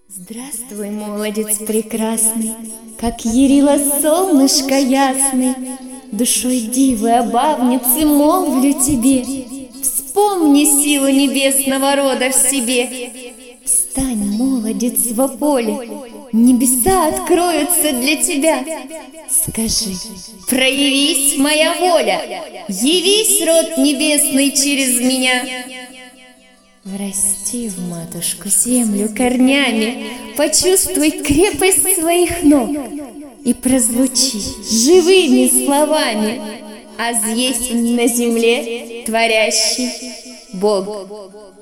Здравствуй, молодец прекрасный, как ярило солнышко ясный. Душой дивы обавницы молвлю тебе, вспомни силу небесного рода в себе. Встань, молодец, во поле, небеса откроются для тебя. Скажи: проявись, моя воля, явись, род небесный, через меня. Врасти в матушку землю корнями, почувствуй крепость своих ног и прозвучи живыми словами: «Аз есть на земле творящий Бог».